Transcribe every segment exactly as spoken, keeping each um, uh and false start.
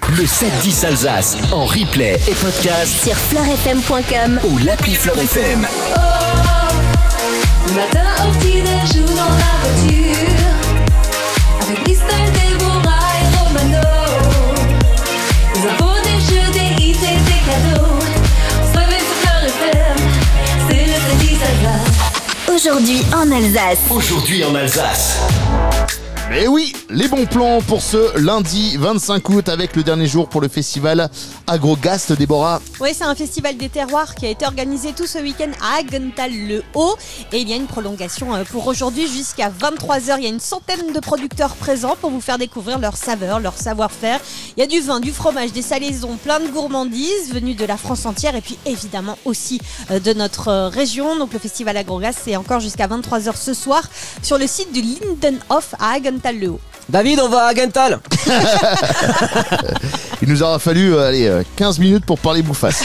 Le sept dix Alsace en replay et podcast sur fleur f m point com ou l'appli Fleur F M. Oh, le matin au petit-déj ou dans la voiture, avec Christelle, Déborah et Romano. Des infos, des jeux, des hits et des cadeaux. On se réveille sur Fleur F M, c'est le sept dix Alsace. Aujourd'hui en Alsace. Aujourd'hui en Alsace. Mais oui, les bons plans pour ce lundi vingt-cinq août avec le dernier jour pour le festival Agrogast, Déborah. Oui, c'est un festival des terroirs qui a été organisé tout ce week-end à Aggental-le-Haut et il y a une prolongation pour aujourd'hui jusqu'à vingt-trois heures. Il y a une centaine de producteurs présents pour vous faire découvrir leurs saveurs, leur savoir-faire. Il y a du vin, du fromage, des salaisons, plein de gourmandises venues de la France entière et puis évidemment aussi de notre région. Donc le festival Agrogast, c'est encore jusqu'à vingt-trois heures ce soir sur le site du Lindenhof à Aggental. David, on va à Aggental. Il nous aura fallu euh, allez, euh, quinze minutes pour parler bouffasse.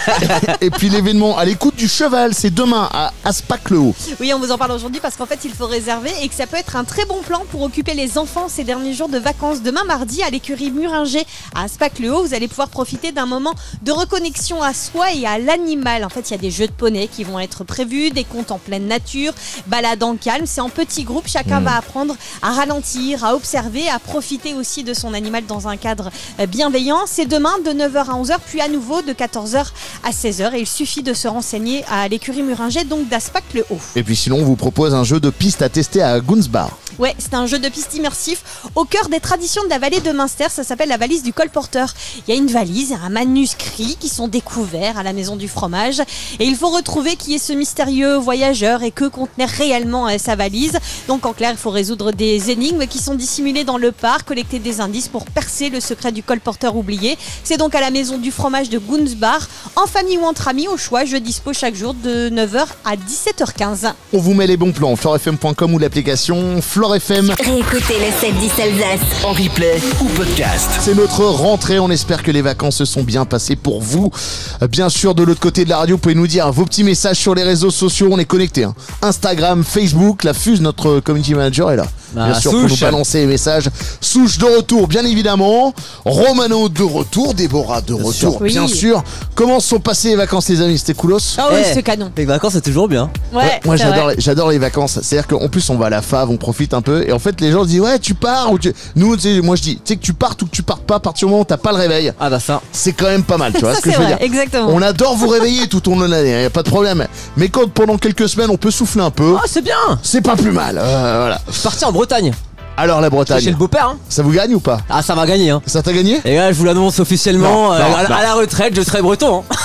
Et puis l'événement à l'écoute du cheval, c'est demain à Aspac-le-Haut. Oui, on vous en parle aujourd'hui parce qu'en fait il faut réserver et que ça peut être un très bon plan pour occuper les enfants ces derniers jours de vacances. Demain mardi à l'écurie Muringer à Aspac-le-Haut, vous allez pouvoir profiter d'un moment de reconnexion à soi et à l'animal. En fait, il y a des jeux de poney qui vont être prévus, des contes en pleine nature, balades en calme. C'est en petits groupes, chacun mmh. va apprendre à ralentir, à observer, à profiter aussi de son animal dans un cadre bienveillant. C'est demain de neuf heures à onze heures, puis à nouveau de quatorze heures à seize heures. Et il suffit de se renseigner à l'écurie Muringer, donc d'Aspac-le-Haut. Et puis sinon, on vous propose un jeu de piste à tester à Gunsbar. Ouais, c'est un jeu de piste immersif au cœur des traditions de la vallée de Münster. Ça s'appelle la valise du colporteur. Il y a une valise et un manuscrit qui sont découverts à la maison du fromage. Et il faut retrouver qui est ce mystérieux voyageur et que contenait réellement sa valise. Donc en clair, il faut résoudre des énigmes qui sont dissimulées dans le parc, collecter des indices pour percer le secret du colporteur oublié. C'est donc à la maison du fromage de Gunsbar, en famille ou entre amis, au choix. Je dispose chaque jour de neuf heures à dix-sept heures quinze. On vous met les bons plans, fleur f m point com ou l'application Fleur F M. Réécoutez le sept dix Alsace en replay ou podcast. C'est notre rentrée, on espère que les vacances se sont bien passées pour vous. Bien sûr, de l'autre côté de la radio, vous pouvez nous dire vos petits messages sur les réseaux sociaux, on est connectés. Hein. Instagram, Facebook, la Fuse, notre community manager est là. Bah, bien sûr, Souche. pour nous balancer les messages. Souche de retour, bien évidemment. Romano de retour, Déborah de Bien retour, sûr. Oui. bien sûr. Comment se sont passées les vacances, les amis? C'était coolos? Ah oui, Eh, c'est canon. Les vacances, c'est toujours bien. Ouais, Ouais, moi c'est j'adore vrai. les, j'adore les vacances. C'est-à-dire qu'en plus on va à la fave, on profite un peu et en fait les gens se disent ouais tu pars ou tu... nous tu sais, moi je dis tu sais que tu partes ou que tu partes pas à partir du moment où t'as pas le réveil. Ah bah ça. C'est quand même pas mal, tu vois Ça, ce que c'est je veux vrai, dire. exactement. On adore vous réveiller tout au long de l'année, y a pas de problème. Mais quand pendant quelques semaines on peut souffler un peu, Ah, c'est bien. c'est pas plus mal. Euh, voilà. Je suis parti en Bretagne. Alors la Chez Bretagne, le beau-père. Hein. ça vous gagne ou pas? Ah, ça va gagner. Hein. Ça t'a gagné? Et là, je vous l'annonce officiellement. Non, euh, non, à, la- non. à la retraite, je serai breton. Hein.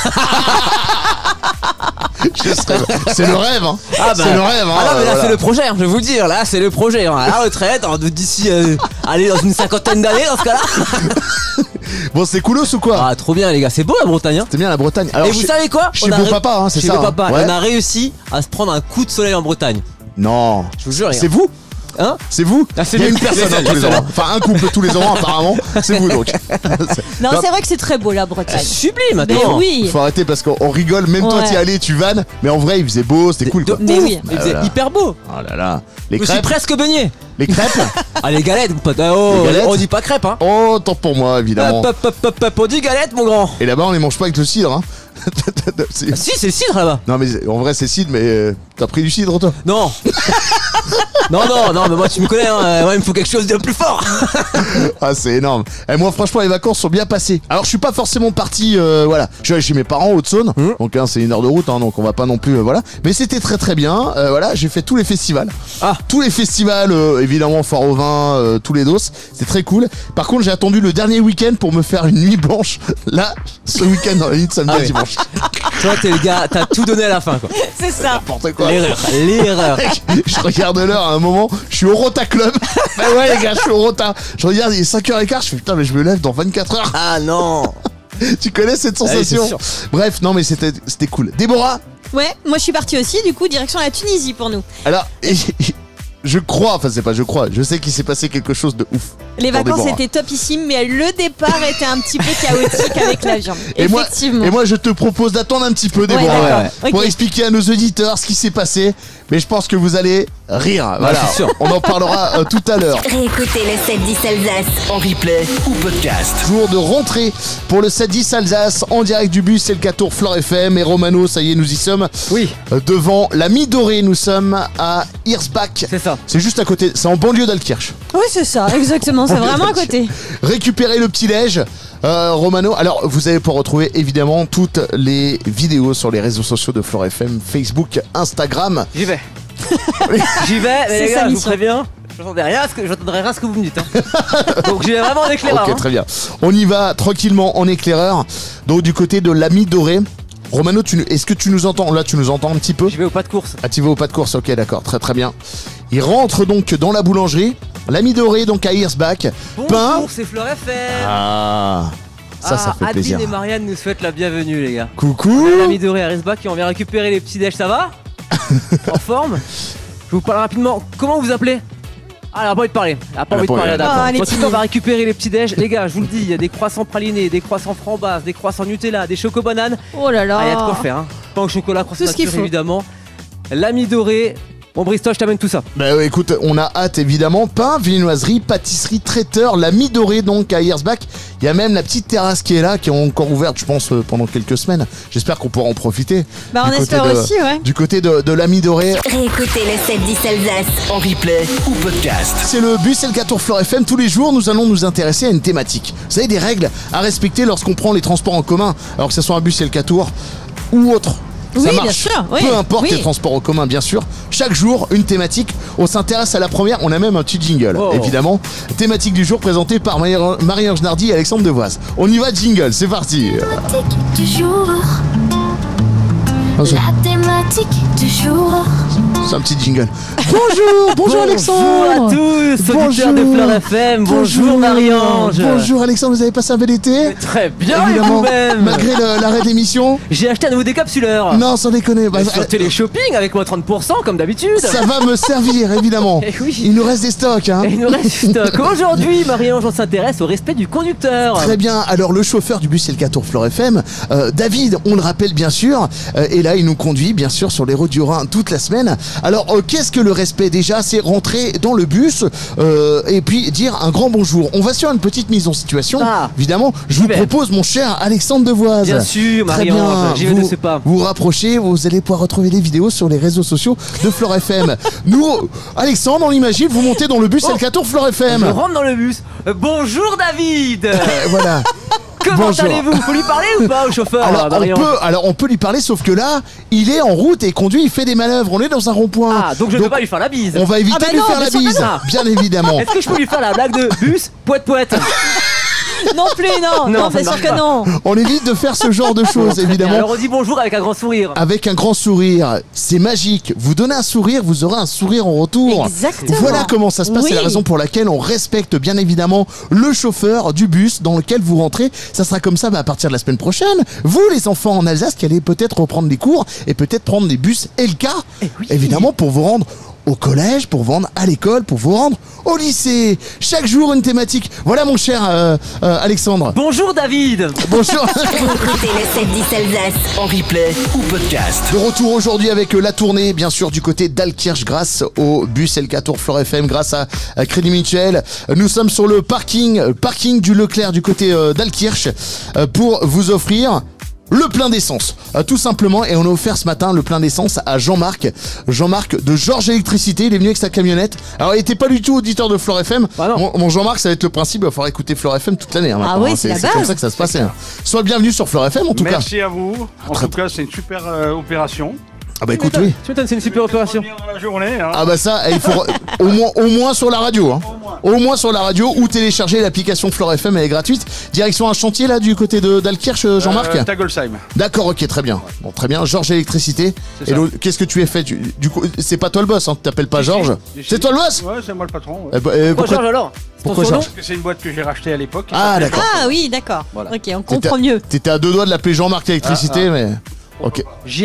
Je serais- C'est le rêve, hein. Ah bah, C'est le rêve, hein. ah non, mais là, voilà. c'est le projet, hein, je vais vous dire. Là, c'est le projet. Hein. À la retraite, hein, de- d'ici, euh, aller dans une cinquantaine d'années, dans ce cas-là. Bon, c'est coolos ou quoi? Ah, trop bien, les gars. C'est beau, la Bretagne. Hein. C'est bien la Bretagne. Alors, Et vous chez- savez quoi? chez On a beau ré- papa, hein, c'est chez ça, beau hein. papa. Ouais. On a réussi à se prendre un coup de soleil en Bretagne. Non. Je vous jure, les gars. C'est vous? Hein? C'est vous? Ah, c'est Il y a nous. une personne C'est hein, tous les ça. ans. Enfin, un couple tous les ans, apparemment. C'est vous donc. Non, Non. c'est vrai que c'est très beau la C'est Bretagne. sublime, Mais attends. oui. Faut arrêter parce qu'on rigole. Même toi, Ouais. t'y allais, tu vannes. Mais en vrai, il faisait beau, c'était cool De quoi. Mais ouf. oui. Il faisait Voilà. hyper beau. Oh là là. Les Je me suis crêpes. presque baigné. Les crêpes. Ah, les galettes, pote. Ah, oh, Les galettes. on dit pas crêpes, hein. Oh, tant pour moi, évidemment. Hop, hop, hop, hop, hop, on dit galette, mon grand. Et là-bas, on les mange pas avec le cidre. Hein. C'est- Ah, si, c'est le cidre là-bas. Non, mais en vrai, c'est cidre, mais euh, t'as pris du cidre, toi? Non. non, non, non, mais moi, tu me connais, hein. Ouais, il me faut quelque chose de plus fort. Ah, c'est énorme. Et moi, franchement, les vacances sont bien passées. Alors, je suis pas forcément parti, euh, voilà. Je suis allé chez mes parents, Haute-Saône. Mmh. Donc, hein, c'est une heure de route, hein, donc on va pas non plus, euh, voilà. Mais c'était très très bien. Euh, voilà, j'ai fait tous les festivals. Ah. Tous les festivals, euh, évidemment, Fort au Vin, euh, tous les dos. C'était très cool. Par contre, j'ai attendu le dernier week-end pour me faire une nuit blanche. Là, ce week-end, dans la nuit de samedi Ah à oui. dimanche. Toi, t'es le gars, t'as tout donné à la fin, quoi. C'est ça. N'importe quoi. L'erreur, l'erreur. Je regarde l'heure à un moment, je suis au Rota Club. Bah ouais les gars, je suis au Rota. Je regarde, il est cinq heures quinze, je fais putain mais je me lève dans vingt-quatre heures. Ah non. Tu connais cette Ah oui, sensation? c'est sûr. Bref, non mais c'était c'était cool. Déborah, Ouais, moi je suis partie aussi, du coup, direction la Tunisie pour nous. alors je crois, enfin c'est pas je crois, je sais qu'il s'est passé quelque chose de ouf. Les pour vacances Déborah. étaient topissimes, mais le départ était un petit peu chaotique avec l'avion. Et moi, Effectivement. et moi je te propose d'attendre un petit peu Déborah, Ouais, d'accord. pour Ok. expliquer à nos auditeurs ce qui s'est passé. Mais je pense que vous allez rire. Voilà, c'est sûr. on en parlera euh, tout à l'heure. Réécoutez le sept dix Alsace. En replay ou podcast. Jour de rentrée pour le sept dix Alsace en direct du bus L quatre Tour Flore F M. Et Romano, ça y est, nous y sommes. Oui. Euh, devant la Mi-Dorée, nous sommes à Hirsbach. C'est ça. C'est juste à côté, c'est en banlieue d'Altkirch. Oui, c'est ça, exactement, c'est vraiment à côté. Récupérez le petit-déj. Euh, Romano, alors vous allez pouvoir retrouver évidemment toutes les vidéos sur les réseaux sociaux de Flore F M, Facebook, Instagram. J'y vais. J'y vais, mais C'est les sa gars, je vous mission. préviens, j'entendrai rien, à ce que- j'entendrai rien à ce que vous me dites. Hein. Donc j'y vais vraiment en éclaireur. Ok, hein. très bien. On y va tranquillement en éclaireur. Donc du côté de la Mi-Dorée. Romano, tu, nous- est-ce que tu nous entends? Là, tu nous entends un petit peu? J'y vais au pas de course. Ah, tu vas au pas de course, ok, d'accord, très très bien. Il rentre donc dans la boulangerie, la Mi-Dorée, donc à Hirsbach. Pain. Bonjour, c'est Flore F M. Ah, ça, ça Ah, fait Adeline plaisir. et Marianne nous souhaitent la bienvenue, les gars. Coucou. L'ami Doré à Resbach qui on vient récupérer les petits déj, ça va? En forme? Je vous parle rapidement. Comment vous vous appelez? Ah, elle a pas envie de parler. Elle a pas Elle a envie de pas parler, envie. d'accord. Ah, elle est En tout cas, on timide. va récupérer les petits déj. Les gars, je vous le dis, il y a des croissants pralinés, des croissants framboises, des croissants Nutella, des chocobananes. Oh là là. Ah, il y a de quoi faire, hein. Pain au chocolat, croissant Tout ce qu'il nature, faut. évidemment. L'ami Doré. Bon, Bristoche, je t'amène tout ça. Bah ouais, écoute, on a hâte évidemment. Pain, viennoiserie, pâtisserie, traiteur, la Mi-Dorée donc à Hirsbach. Il y a même la petite terrasse qui est là, qui est encore ouverte, je pense, euh, pendant quelques semaines. J'espère qu'on pourra en profiter. Bah, on Du côté espère de- aussi, ouais. Du côté de, de la Mi-Dorée. Réécoutez le sept dix Alsace. En replay ou podcast. C'est le bus L quatre Tour Flore F M. Tous les jours, nous allons nous intéresser à une thématique. Vous savez, des règles à respecter lorsqu'on prend les transports en commun, alors que ce soit un bus L quatre Tour ou autre. Oui, Ça bien marche. sûr, oui, Peu importe oui. les transports en commun, bien sûr. Chaque jour, une thématique. On s'intéresse à la première. On a même un petit jingle, Oh. évidemment. Thématique du jour présentée par Marie-Ange Nardi et Alexandre Devoise. On y va, jingle. C'est parti. Thématique du jour. Ah, c'est- La thématique du jour. C'est un petit jingle. Bonjour, bonjour Alexandre. Bonjour à tous, auditeurs de Flore F M. Bonjour, Marie-Ange. Bonjour Alexandre, vous avez passé un bel été? Très bien, et Évidemment, vous-même. malgré le- l'arrêt de l'émission. J'ai acheté un nouveau décapsuleur. Non, sans déconner. Bah, Sur Téléshopping avec moi trente pour cent comme d'habitude. ça va me servir, évidemment. Eh oui. Il nous reste des stocks, hein. Et il nous reste du stock. Aujourd'hui, Marie-Ange, on s'intéresse au respect du conducteur. Très bien, alors le chauffeur du bus L quatre Tour Flore F M, euh, David, on le rappelle bien sûr, euh, et là il nous conduit bien sûr sur les routes du Rhin toute la semaine. Alors euh, qu'est-ce que le respect déjà? C'est rentrer dans le bus euh, et puis dire un grand bonjour. On va sur une petite mise en situation, Ah. évidemment. Je vous vais. propose mon cher Alexandre Devoise. Bien sûr, Très Marie-Ange, bien, j'y vais vous de ce pas. vous rapprochez, vous allez pouvoir retrouver les vidéos sur les réseaux sociaux de Flore F M. Nous, Alexandre, on imagine, vous montez dans le bus Oh. L quatre Tour Flore F M. Je rentre dans le bus. Euh, bonjour David. Euh, voilà. Comment bonjour. allez-vous? Faut lui parler ou pas au chauffeur? Alors on, Marie-Ange peut, alors on peut lui parler, sauf que là, il est en route et il conduit, il fait des manœuvres. On est dans un rond-point. Ah, donc je ne peux pas lui faire la bise. On va éviter Ah bah de lui non, faire la bien sûr que bise, non. bien évidemment. Est-ce que je peux lui faire la blague de bus poète poète? Non plus, non, Non, non, ça bien sûr marche que pas. non. On évite de faire ce genre de choses, évidemment. Alors on dit bonjour avec un grand sourire. Avec un grand sourire, c'est magique. Vous donnez un sourire, vous aurez un sourire en retour. Exactement. Voilà comment ça se passe. C'est la Oui. raison pour laquelle on respecte bien évidemment le chauffeur du bus dans lequel vous rentrez. Ça sera comme ça bah, à partir de la semaine prochaine. Vous, les enfants en Alsace, qui allez peut-être reprendre des cours et peut-être prendre des bus L K, Eh oui. évidemment pour vous rendre au collège, pour vous rendre à l'école, pour vous rendre au lycée. Chaque jour une thématique. Voilà mon cher euh, euh, Alexandre. Bonjour David. Bonjour. Réécoutez le sept dix Alsace. En replay ou podcast. De retour aujourd'hui avec euh, la tournée, bien sûr, du côté d'Altkirch grâce au bus L quatre Tour Flore F M, grâce à, à Crédit Mutuel. Euh, Nous sommes sur le parking, euh, parking du Leclerc du côté euh, d'Altkirch euh, pour vous offrir le plein d'essence, euh, tout simplement. Et on a offert ce matin le plein d'essence à Jean-Marc, Jean-Marc de Georges Électricité. Il est venu avec sa camionnette. Alors il était pas du tout auditeur de Flore F M. Ah non. Mon, mon Jean-Marc, ça va être le principe, il va falloir écouter Flore F M toute l'année. Hein, Ah maintenant, oui, hein. c'est la c'est comme base. ça que ça se passait. hein. Sois le bienvenu sur Flore F M en tout cas. Merci à vous. En Très- tout cas, c'est une super euh, opération. Ah bah écoute, oui. Tu m'étonnes, c'est une super opération. Revenir dans la journée. Hein. Ah bah ça, eh, il faut re- au moins au moins sur la radio, hein. Au moins sur la radio ou télécharger l'application Flore F M, elle est gratuite. Direction un chantier là du côté de d'Altkirch, euh, Jean-Marc. Euh, Tagolsheim. D'accord, ok, très bien. Bon, très bien. Georges Électricité. C'est Et ça. l'autre- qu'est-ce que tu as fait tu- Du coup, c'est pas toi le boss, hein. Tu t'appelles pas Si, Georges. si, si. C'est toi le boss. Ouais, c'est moi le patron. ouais. Eh bah, eh, Pourquoi pourquoi- Georges alors? C'est ton pourquoi surnom? Georges Parce que c'est une boîte que j'ai rachetée à l'époque. qui Ah, s'appelle d'accord. Ah oui, d'accord. Voilà. Ok, on T'étais- comprend mieux. T'étais à deux doigts de l'appeler Jean-Marc Électricité, Ah, mais. Ok. J M.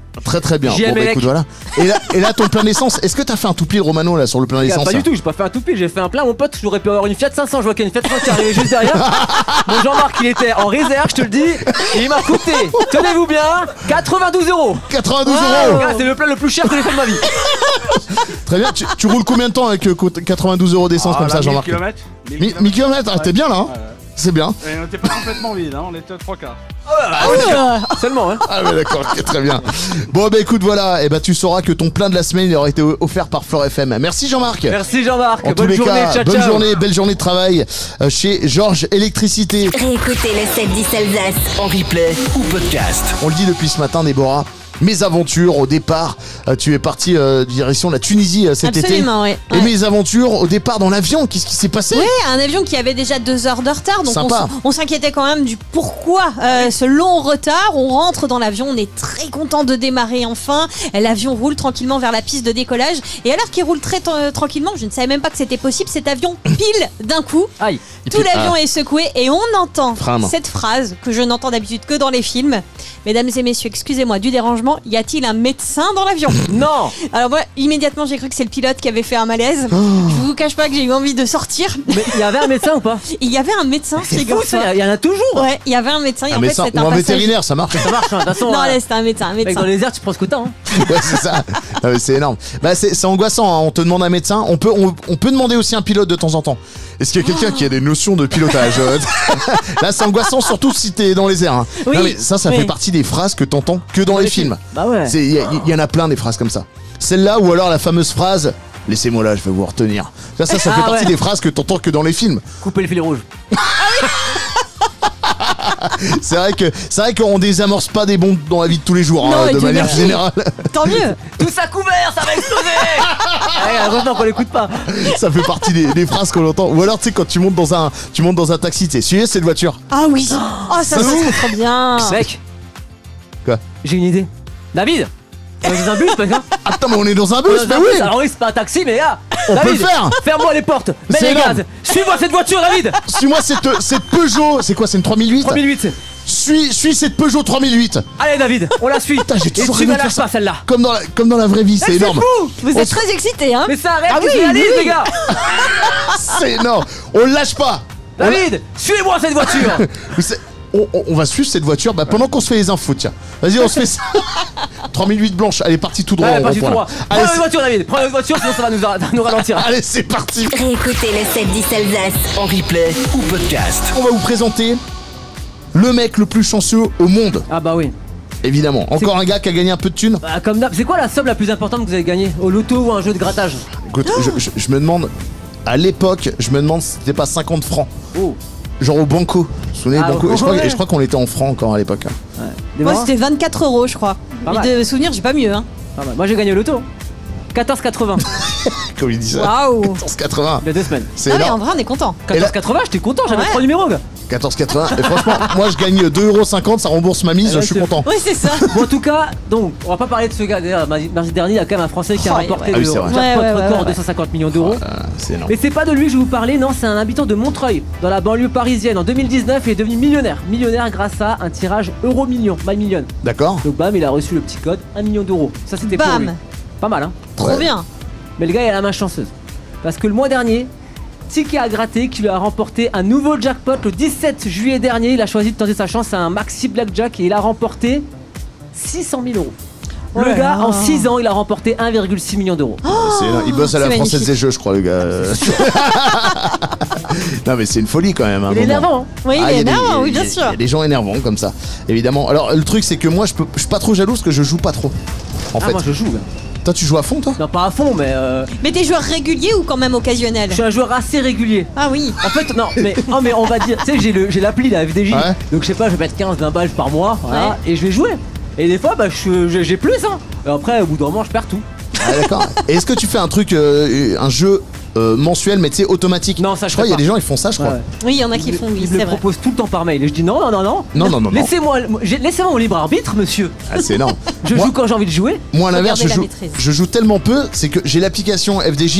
Très très bien. J'y Bon ai, bah mec. écoute, voilà. Et là, et là ton plein d'essence, est-ce que t'as fait un tout pli de Romano là sur le plein Gars, d'essence Pas là du tout, j'ai pas fait un tout pile, j'ai fait un plein. Mon pote, j'aurais pu avoir une Fiat cinq cents. Je vois qu'il y a une Fiat cinq cents qui arrivait juste derrière. Mon Jean-Marc, il était en réserve, je te le dis. Et il m'a coûté, tenez-vous bien, quatre-vingt-douze euros. quatre-vingt-douze Oh, euros. gars, c'est le plein le plus cher que j'ai fait de ma vie. Très bien. Tu, tu roules combien de temps avec euh, quatre-vingt-douze euros d'essence Ah, comme là, ça, mille Jean-Marc? kilomètres. mille kilomètres, ah, t'es bien là, hein. Ouais. C'est bien. Et on était pas complètement vide, hein, on était à trois quarts. Seulement, hein. Ah ouais d'accord, ok, très bien. Bon bah écoute voilà, et bah tu sauras que ton plein de la semaine il aura été offert par Fleur F M. Merci Jean-Marc. Merci Jean-Marc, En tous bonne les journée, cas, ciao bonne ciao. journée, belle journée de travail euh, chez Georges Électricité. Réécoutez le sept dix Alsace. En replay ou podcast. On le dit depuis ce matin, Déborah. Mes aventures au départ, euh, tu es parti euh, direction la Tunisie euh, cet Absolument, été. ouais. Et Ouais. mes aventures au départ dans l'avion, qu'est-ce qui s'est passé? Oui, un avion qui avait déjà deux heures de retard, donc on, Sympa. s- on s'inquiétait quand même du pourquoi euh, ce long retard. On rentre dans l'avion, on est très content de démarrer enfin. L'avion roule tranquillement vers la piste de décollage. Et alors qu'il roule très t- tranquillement, je ne savais même pas que c'était possible, cet avion pile d'un coup. Aïe. Et Tout puis- l'avion ah. est secoué et on entend Frame. cette phrase que je n'entends d'habitude que dans les films. Mesdames et messieurs, excusez-moi du dérangement, y a-t-il un médecin dans l'avion? Non. Alors moi, immédiatement, j'ai cru que c'est le pilote qui avait fait un malaise. Oh. Je vous cache pas que j'ai eu envie de sortir. Mais il y avait un médecin ou pas? Il y avait un médecin, C'est fou figure-toi. ça, il y en a toujours. Ouais, il y avait un médecin et Un en fait médecin c'était ou un un passager. vétérinaire, ça marche. Ça marche, hein, de toute façon. Non, euh, là c'était un médecin, un mec, médecin. dans les airs, tu prends ce que t'as. Hein. Ouais, c'est ça. Ah ouais, c'est énorme. Bah, c'est c'est angoissant. Hein. On te demande un médecin. On peut, on, on peut demander aussi un pilote de temps en temps. Est-ce qu'il y a quelqu'un qui a des notions de pilotage? euh Là, c'est angoissant, surtout si t'es dans les airs. Hein. Oui, Non, mais ça, ça oui. fait partie des phrases que t'entends que dans les films. Bah ouais. C'est- Il y, a- il y en a plein des phrases comme ça. Celle-là, ou alors la fameuse phrase laissez-moi là, je vais vous retenir. Ça, ça, ça Ah fait partie ouais. des phrases que t'entends que dans les films. Couper le fil rouge. C'est vrai que c'est vrai qu'on désamorce pas des bombes dans la vie de tous les jours, Non, hein, et de Dieu manière merci. générale. Tant mieux. Tout ça couvert, ça va exploser. Ouais, heureusement qu'on l'écoute pas. Ça fait partie des, des phrases qu'on entend. Ou alors, tu sais, quand tu montes dans un, tu montes dans un taxi, tu sais, suivez cette voiture. Ah oui. Oh, ça Ça, c'est trop bien. Mec. Quoi? J'ai une idée. David. On est dans un bus, mec, hein? Attends, mais on est dans un On bus, est mais dans un bus. oui. Alors oui, c'est pas un taxi, mais là. On peut David, le faire. Ferme-moi les portes. Mets C'est les énorme. gaz. Suis-moi cette voiture, David. Suis-moi cette, cette Peugeot. C'est quoi, c'est une trois mille huit? trois mille huit. Suis, suis cette Peugeot trois mille huit. Allez, David, on la suit. Putain, j'ai Et toujours tu rêvé me de lâches faire pas celle-là. Comme dans la, comme dans la vraie vie, c'est Eh, énorme. fou. Vous On êtes se- très excités, hein? Mais ça arrête, Ah que oui, je réalise, oui. les gars. C'est énorme. On le lâche pas. On la- David, suivez-moi cette voiture. Vous savez, On, on- on va suivre cette voiture bah, pendant qu'on se fait les infos, tiens. Vas-y, on se fait ça. trois mille huit blanche, elle est partie tout droit. Ouais, au pas du tout rond-point, droit. là. Prends Allez, une c'est- voiture, David. Prends une voiture, sinon ça va nous, ça va nous ralentir. Allez, c'est parti. Réécoutez le sept dix Alsace. En replay ou podcast. On va vous présenter le mec le plus chanceux au monde, Ah bah oui. évidemment. Encore un gars qui a gagné un peu de thunes. Bah, comme d'hab, c'est quoi la somme la plus importante que vous avez gagnée au loto ou un jeu de grattage? Écoute, je, je- je me demande, à l'époque, je me demande si c'était pas cinquante francs. Oh. Genre au Banco. Vous vous souvenez, Ah, Banco au Et je crois, Banco, et je crois qu'on était en francs encore à l'époque. hein. Des Moi marrants c'était vingt-quatre euros, je crois. Pas Mais mal. de souvenir, j'ai pas mieux, hein. Pas mal. Moi j'ai gagné au loto. quatorze quatre-vingts. Comme il dit ça. Waouh. quatorze quatre-vingts. Il y a deux semaines. C'est Ah oui, en énorme. vrai, on est content. quatorze quatre-vingts, j'étais content, j'avais Ouais. trois numéros, gars. quatorze quatre-vingts. Et franchement, moi je gagne deux euros cinquante, ça rembourse ma mise, Eh ben, je suis c'est- content. Oui, c'est ça. Bon, en tout cas, donc, on va pas parler de ce gars. D'ailleurs, mardi mardi dernier, il y a quand même un Français qui a Oh, remporté ouais. Ah oui, le c'est vrai. jackpot Ouais, ouais, ouais, record ouais, deux cent cinquante millions d'euros. Ah, c'est énorme. Mais c'est pas de lui que je vais vous parler, non, c'est un habitant de Montreuil, dans la banlieue parisienne. En deux mille dix-neuf, il est devenu millionnaire. Millionnaire grâce à un tirage euro million, my million. D'accord. Donc, bam, il a reçu le petit code, un million d'euros. Ça, c'était pour Bam. lui. Pas mal, hein. Trop Ouais. bien. Mais le gars, il a la main chanceuse. Parce que le mois dernier, ticket à gratter qui lui a remporté un nouveau jackpot le dix-sept juillet dernier. Il a choisi de tenter sa chance à un maxi blackjack et il a remporté six cent mille euros. Oh Le là gars, là. en six ans, il a remporté un virgule six million d'euros. C'est énorme. Il bosse à la c'est Française magnifique. des Jeux, je crois, le gars. Non, mais c'est une folie quand même. à un Il est moment. énervant, hein. Oui, Ah, il y est a des- énervant, oui, il y a- bien sûr. Il y a des gens énervants comme ça, évidemment. Alors, le truc, c'est que moi, je, peux, je suis pas trop jaloux parce que je joue pas trop. En Ah, fait, moi je joue, gars. toi, tu joues à fond, toi? Non, pas à fond, mais euh, Mais t'es joueur régulier ou quand même occasionnel? je suis un joueur assez régulier. Ah oui. En fait, non, mais, oh, mais on va dire, tu sais, j'ai le- j'ai l'appli, la F D J. Ouais. Donc, je sais pas, je vais mettre quinze vingt balles par mois, voilà, et je vais jouer. Et des fois, bah, je- je- j'ai plus, hein. Et après, au bout d'un moment, je perds tout. Ah, d'accord. Et est-ce que tu fais un truc, euh, un jeu euh, mensuel, mais tu sais, automatique? Non, ça, je je crois fais qu'il y a pas. des gens, ils font ça, je crois. Ouais. Oui, il y en a qui font, oui, Il me c'est le vrai. propose tout le temps par mail. Et je dis non, non, non, non. Non, non, non, non. Laissez-moi j'ai- laissez-moi mon libre arbitre, monsieur. Ah, c'est énorme. Je moi, joue quand j'ai envie de jouer. moi, à l'inverse, je Regardez la joue, maîtrise. je joue tellement peu, c'est que j'ai l'application F D J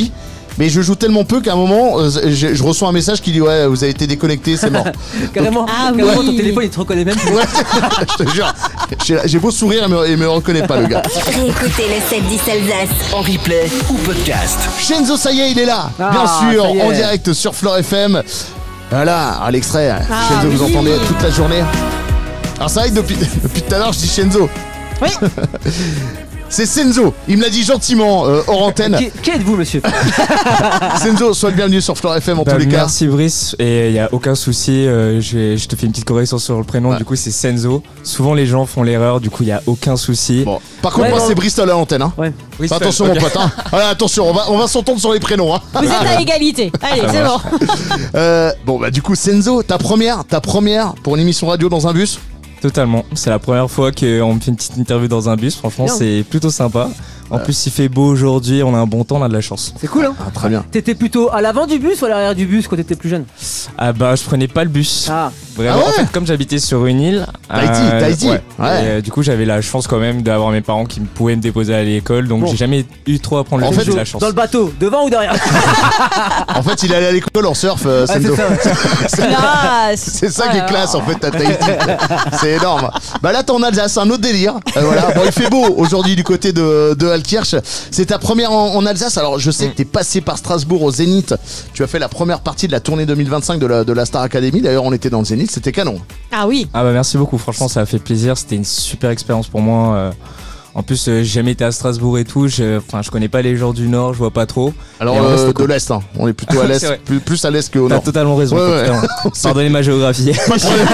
Mais je joue tellement peu qu'à un moment, euh, je, je reçois un message qui dit ouais, vous avez été déconnecté, c'est mort. Carrément, Ah carrément oui. ton téléphone il te reconnaît même plus. Ouais, je te jure, j'ai, j'ai beau sourire, il me, il me reconnaît pas le gars. Réécoutez le sept dix Alsace. En replay ou podcast. Shenzo, ça y est, il est là, Ah, bien sûr, ça y est. en direct sur Flore F M. Voilà, à l'extrait, Ah, Shenzo, vous oui. entendez toute la journée. Alors c'est vrai que depuis, depuis tout à l'heure, je dis Shenzo. Oui. C'est Senzo, il me l'a dit gentiment euh, hors antenne. Qui, qui êtes-vous, monsieur? Senzo, sois le bienvenu sur Flore F M en Bah, tous les cas. merci Brice, et il n'y a aucun souci, euh, je, vais- je te fais une petite correction sur le prénom, Ouais. du coup c'est Senzo. Souvent les gens font l'erreur, du coup il n'y a aucun souci. Bon, par contre, Ouais, moi non. c'est Bristol à l'antenne. Hein. Ouais. Bristol, Fais attention ok. mon pote. Hein. Voilà, attention, on va, on va s'entendre sur les prénoms. Hein. Vous êtes à égalité. Allez, c'est bon. Euh, bon bah du coup Senzo, ta première, ta première pour une émission radio dans un bus. Totalement, c'est la première fois qu'on me fait une petite interview dans un bus, franchement Bien. c'est plutôt sympa. En plus il fait beau aujourd'hui, on a un bon temps, on a de la chance. C'est cool, hein? Ah très bien. T'étais plutôt à l'avant du bus ou à l'arrière du bus quand t'étais plus jeune? Ah bah je prenais pas le bus. Ah, Vraiment, Ah ouais en fait, comme j'habitais sur une île, Tahiti, Tahiti. ouais. Ouais. Et, euh, du coup, j'avais la chance quand même d'avoir mes parents qui me pouvaient me déposer à l'école, donc Bon. j'ai jamais eu trop à prendre le En bus, fait, j'ai de la chance. dans le bateau, devant ou derrière? En fait, il est allé à l'école en surf, euh, Ah, Senzo. c'est ça. Classe. C'est ça qui est Alors. classe en fait à Tahiti. C'est énorme. Bah là t'es en Alsace, un autre délire. Euh, voilà. Bon il fait beau aujourd'hui du côté de, de Altkirch. C'est ta première en, en Alsace. Alors je sais que t'es passé par Strasbourg au Zénith. Tu as fait la première partie de la tournée deux mille vingt-cinq de la, de la Star Academy. D'ailleurs on était dans le Zénith, c'était canon. Ah oui. Ah bah merci beaucoup, franchement ça a fait plaisir, c'était une super expérience pour moi. euh, En plus, euh, j'ai jamais été à Strasbourg et tout, je, enfin, je connais pas les gens du Nord, je vois pas trop. Alors Et en vrai, euh, c'était de cool. l'Est, hein. On est plutôt à C'est l'Est, vrai. plus, plus à l'Est qu'au T'as Nord. totalement raison, Ouais, ouais. totalement. Pardonnez ma géographie. Pas de problème.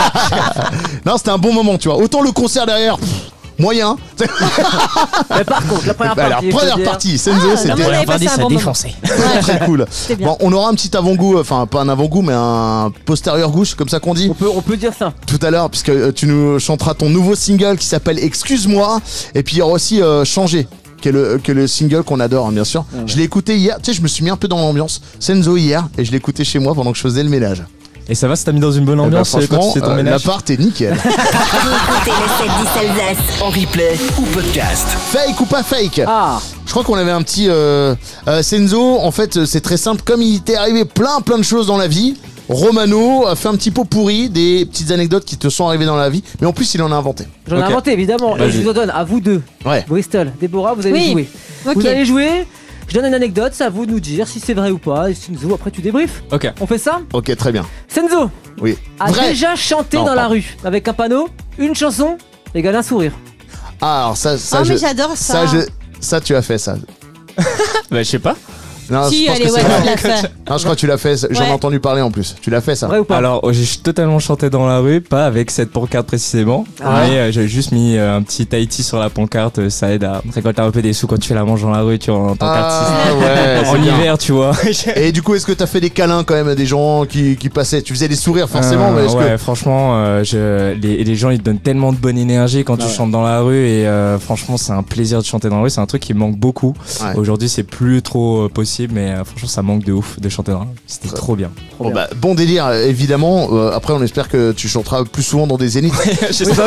Non c'était un bon moment tu vois. Autant le concert derrière, pff, moyen. Mais par contre, la première Bah, alors, partie. je première veux dire- partie, Senzo, Ah, non, c'était mais on avait passé un bon moment. très, très cool. C'est bien. Bon, on aura un petit avant-goût, enfin pas un avant-goût, mais un postérieur gauche, comme ça qu'on dit, On peut, on peut dire ça. tout à l'heure, puisque euh, tu nous chanteras ton nouveau single qui s'appelle Excuse-moi, et puis il y aura aussi euh, Changer. Qui est, le, que le single qu'on adore, hein, bien sûr. Ah ouais. Je l'ai écouté hier, tu sais, je me suis mis un peu dans l'ambiance. Senzo hier, et je l'ai écouté chez moi pendant que je faisais le ménage. Et ça va, ça t'a mis dans une bonne Eh ben, ambiance euh, quand franchement, tu fais ton euh, ménage. l'appart est nickel. Réécoutez le sept dix Alsace. En replay ou podcast. Fake ou pas fake? Ah, Je crois qu'on avait un petit euh, euh, Senzo. En fait, euh, c'est très simple. Comme il t'est arrivé plein plein de choses dans la vie, Romano a fait un petit pot pourri, des petites anecdotes qui te sont arrivées dans la vie. Mais en plus, il en a inventé. j'en ai Ok. inventé évidemment. Et Vas-y. je vous en donne à vous deux. Ouais. Bristol, Déborah, vous allez Oui. jouer. Ok. Vous allez jouer. Je donne une anecdote, c'est à vous de nous dire si c'est vrai ou pas. Et Senzo, après tu débriefes. Ok. On fait ça? Ok, très bien. Senzo Oui. a Vrai. déjà chanté Non, dans la pardon. rue avec un panneau, une chanson, égale un sourire. Ah, alors ça, ça, Oh, je, mais j'adore ça. ça, je- ça, tu as fait ça. Bah, je sais pas. Non, Si, je pense allez, que ouais, c'est tu vrai. l'as fait. Non, je crois que tu l'as fait. J'en ai Ouais. entendu parler en plus. Tu l'as fait ça. Vrai ou pas? Alors, oh, j'ai totalement chanté dans la rue, pas avec cette pancarte précisément, Ah. mais euh, j'avais juste mis euh, un petit Tahiti sur la pancarte, euh, ça aide à récolter un peu des sous quand tu fais la manche dans la rue, tu vois, en tant Ah, qu'artiste. ouais, En c'est bien. hiver, tu vois. Et du coup, est-ce que t'as fait des câlins quand même à des gens qui, qui passaient? Tu faisais des sourires forcément, Euh, mais est-ce ouais, que. franchement, euh, je, les, les gens ils te donnent tellement de bonne énergie quand Ah tu ouais. chantes dans la rue et euh, franchement c'est un plaisir de chanter dans la rue, c'est un truc qui me manque beaucoup. Ouais. Aujourd'hui c'est plus trop euh, possible mais euh, franchement ça manque de ouf de chanter dans la rue. C'était trop bien. Bon, bah, bon délire, euh, évidemment. Euh, après, on espère que tu chanteras plus souvent dans des zéniths. J'espère.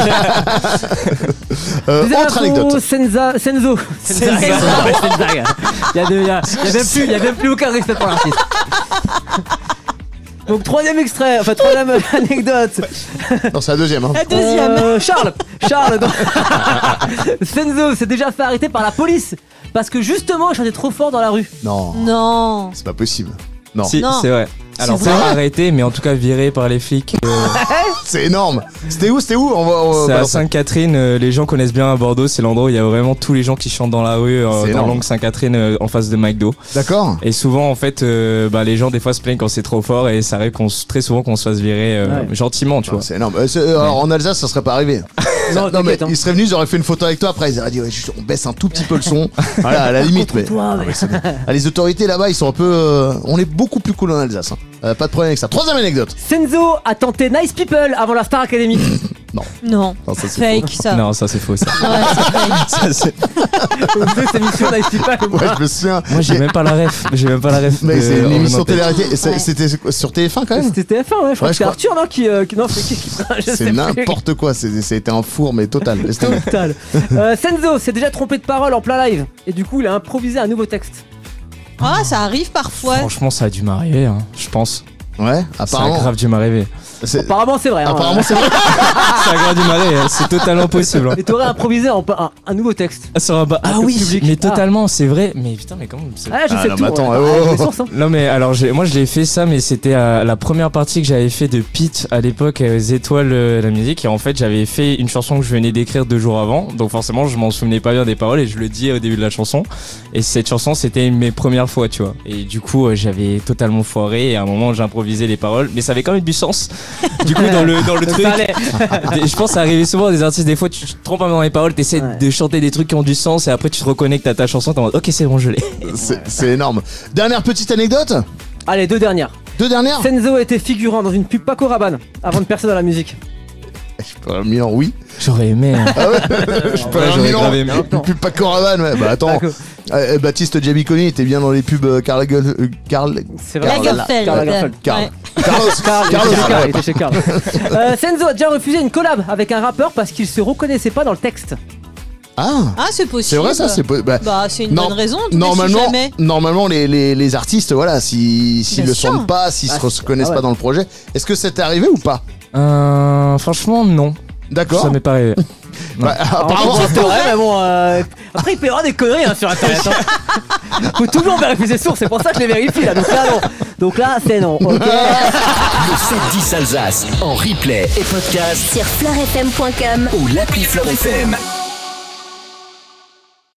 Euh, Deuxième autre info, anecdote. Senza, Senzo. Senza. Senza. Ouais, Senza. Il y a, de- il y a- il y a même plus, il y a même plus aucun respect pour l'artiste. Donc troisième extrait, enfin troisième anecdote. Non, c'est la deuxième. Hein. La deuxième. Euh, Charles, Charles, dans- Senzo s'est déjà fait arrêter par la police parce que justement il chantait trop fort dans la rue. Non, Non. c'est pas possible. Non, Si, Non. c'est vrai. Alors C'est pas vrai arrêté mais en tout cas viré par les flics. euh, c'est énorme. C'était où? C'était où? On va. on va c'est à balancer. Sainte-Catherine, euh, les gens connaissent bien à Bordeaux, c'est l'endroit où il y a vraiment tous les gens qui chantent dans la rue euh, C'est dans énorme. l'angle Sainte-Catherine euh, en face de McDo. D'accord. Et souvent en fait euh, bah, les gens des fois se plaignent quand c'est trop fort et ça arrive qu'on s- très souvent qu'on se fasse virer euh, Ouais. gentiment tu Ah, vois. c'est énorme. Euh, c'est- euh, alors, en Alsace, ça serait pas arrivé. Non, Non, mais t'inquiète, hein. ils seraient venus, ils auraient fait une photo avec toi. Après, ils auraient dit ouais, juste, on baisse un tout petit peu le son. Voilà, à la limite. Mais... Toi, Ah, mais- mais c'est bon. Ah, les autorités là-bas, ils sont un peu. euh, On est beaucoup plus cool en Alsace. Hein. Euh, pas de problème avec ça. Troisième anecdote. Senzo a tenté Nice People avant la Star Academy. Non. Non, ça, c'est Fake, ça. Non ça c'est faux ça. Ouais, c'est fake. Ça, c'est- Vous savez cette émission Nice People ou Ouais, pas? je me souviens. Moi j'ai même pas la ref, j'ai même pas la ref. Mais de- c'est une en émission en tête. télé-réalité. C'est- Ouais. C'était sur T F un quand même. C'était T F un, ouais, je crois Ouais, que je c'est crois. Arthur, non qui, euh, qui- non, c'est qui qui je sais C'est plus. n'importe quoi. C'est- C'était un four, mais total. Laisse tomber. Total. Euh, Senzo s'est déjà trompé de parole en plein live et du coup il a improvisé un nouveau texte. Ah, ça arrive parfois. Franchement, ça a dû m'arriver, hein, je pense. Ouais, Ça a apparemment. grave dû m'arriver. C'est- Apparemment, c'est vrai. hein. Apparemment, c'est vrai. Ça a grave dû m'arriver, c'est totalement possible. hein. Et t'aurais improvisé un, un, un nouveau texte. Ah, sur un ba- ah le oui, public. mais Ah. totalement, c'est vrai. Mais putain, mais comment c'est- Ah, je Ah, sais non, tout. mais attends, ouais. oh, Ah, oh, j'ai oh. des sources, hein. Non mais alors j'ai- moi je l'ai fait ça mais c'était euh, la première partie que j'avais fait de Pete à l'époque euh, les étoiles euh, la musique et en fait j'avais fait une chanson que je venais d'écrire deux jours avant donc forcément je m'en souvenais pas bien des paroles et je le dis au début de la chanson et cette chanson c'était mes premières fois tu vois et du coup euh, j'avais totalement foiré et à un moment j'improvisais les paroles mais ça avait quand même du sens du coup dans le dans le truc Ça allait. des- je pense que ça arrivait souvent à des artistes des fois tu te trompes un peu dans les paroles t'essaies Ouais. de chanter des trucs qui ont du sens et après tu te reconnectes à ta chanson t'es en mode ok c'est bon je l'ai. C'est c'est énorme. Dernière petite anecdote. Allez, deux dernières. Deux dernières. Senzo était figurant dans une pub Paco Rabanne avant de percer dans la musique. Je peux un million, oui. J'aurais aimé hein. Je peux Ouais, un j'aurais million. grave aimé. Une pub pas Coravan, ouais. Bah attends. Paco. Euh, Baptiste Giabiconi était bien dans les pubs euh, Karl Lagerfeld. euh, Karl. C'est vrai. Karl- Lagerfeld. Karl Lagerfeld. Karl. Ouais. Carlos. Carl, il Carlos. était chez Carl, ouais. il était chez Carl. Euh, Senzo a déjà refusé une collab avec un rappeur parce qu'il se reconnaissait pas dans le texte. Ah. Ah, c'est possible. C'est vrai ça, c'est po- bah, Bah, c'est une non, bonne raison. en tout cas, si Normalement, jamais. normalement les, les, les artistes, voilà, s'ils s'ils Bien le sûr. sentent pas, s'ils Ah, se reconnaissent ah ouais. pas dans le projet, est-ce que ça t'est arrivé ou pas? Euh, franchement non. D'accord. Ça m'est pas arrivé. Bah, apparemment, Alors, c'est vrai, mais bon. euh, Après, il peut y avoir des conneries hein, sur internet. hein. Faut toujours vérifier ses sources, c'est pour ça que je les vérifie là. Donc là, non. Donc là, c'est non. Ok. Le sept dix Alsace en replay et podcast Sur fleurfm point com ou l'appli Fleur F M.